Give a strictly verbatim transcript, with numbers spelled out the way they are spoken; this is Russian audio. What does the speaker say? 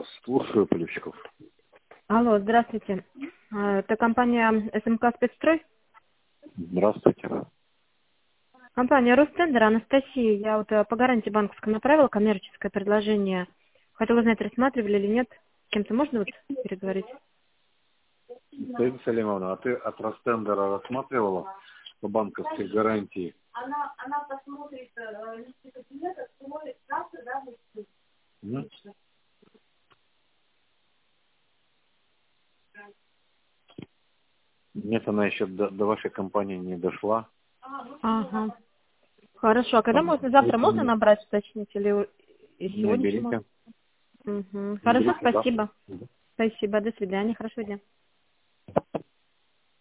Слушаю, Полевщиков. Алло, здравствуйте. А, Это компания СМК «Спецстрой». Здравствуйте. Компания «Ростендер», Анастасия. Я вот э, по гарантии банковской направила коммерческое предложение. Хотела узнать, рассматривали или нет. С кем-то можно вот переговорить? Таиса Салимовна, а ты от Ростендера рассматривала по банковской гарантии? Она, она посмотрит э, листы кабинета, смотрит завтра, да, листы. М? Нет, она еще до, до вашей компании не дошла. Ага. Хорошо. А когда Там, можно? Завтра можно поэтому набрать, уточнить? Или и не сегодня еще берите. можно? Угу. Не Хорошо, берите завтра. спасибо. Спасибо. До свидания. Хорошего дня.